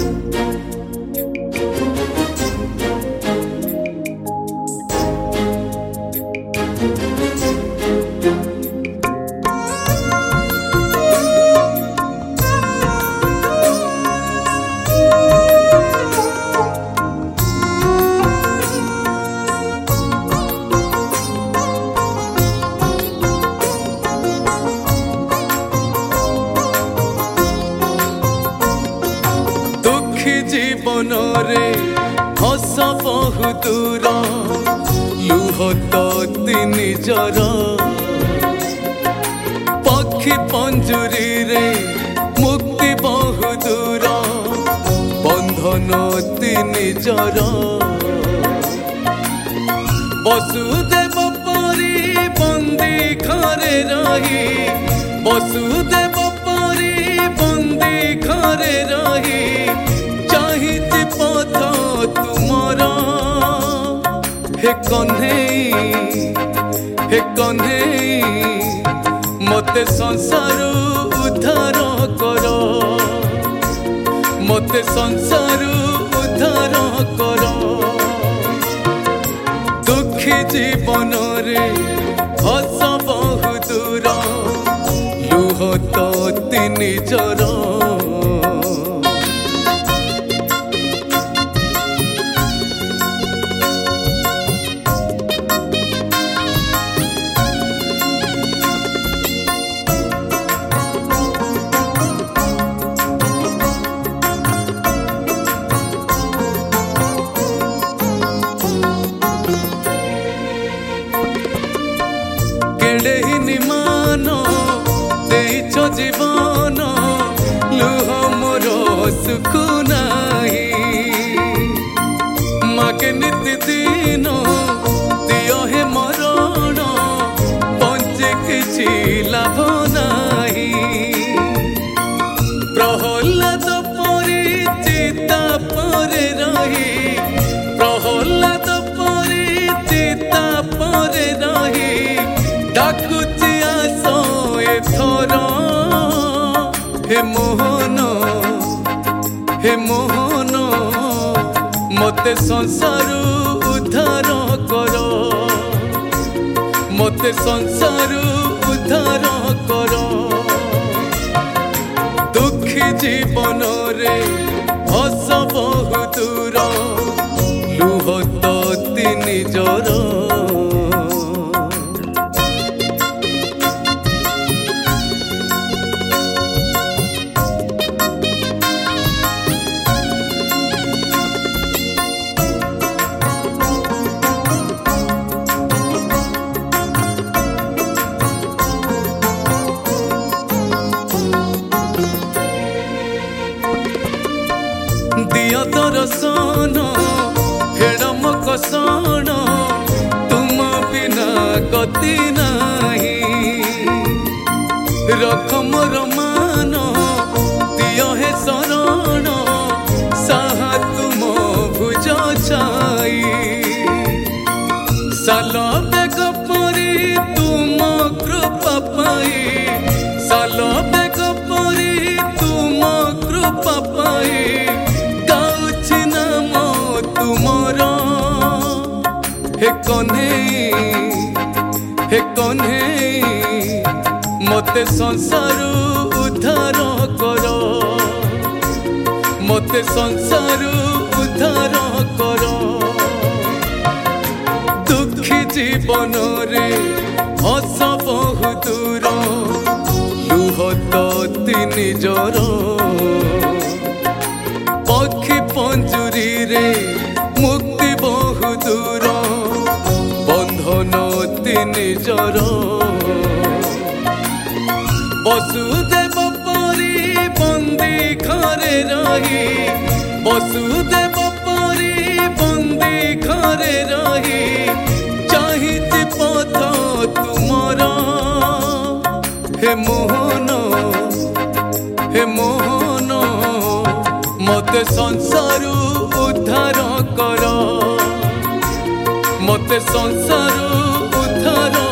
जीवन रे हस बहु दूर लुह तो निजर पक्षी पंजुरी रे मुक्ति बहु दूर बंधन निजर वसुदेव परी बंदी घरे रही वसुदेव परी बंदी घरे रही चाहिए पथ तुमर हे कन्हई मते संसार उद्धार कर मते संसार उद्धार कर दुखी जीवन रे हस बहु दूर लुह तो निजर निमान देछ जीवन लुह मोर सुख नाही मागे नित्य दिन दिय हे मरण पंचे किछि लाभ नाही प्रहलाद परी चिता परे रही प्रहलाद परी चिता परे रही डाकुची आसो एथर हे मोहन मते संसार उद्धार कर मते संसार उद्धार कर दुखी जीवन रे हस बहु दूर लुह तो निजर दिया दर्शन हेड़म कसन तुम बिना गति नहीं रख मोर मान दिय हे शरण साहा तुम भुज छाई साल बेग परी तुम कृपा पाई साल बेग परी तुम कृपा पाई हे कन्हई मते संसार उद्धार कर मते संसार उद्धार कर दुखी जीवन रे हस बहु दूर लुह तो निजर पक्षी पंजुरी रे मुक्ति बहु दूर बंधन निजर वसुदेव परी बंदी घरे रही वसुदेव परी बंदी घरे रही चाहिए पथ तुमर हे मोहन मते संसार उद्धार कर मते संसार उद्धार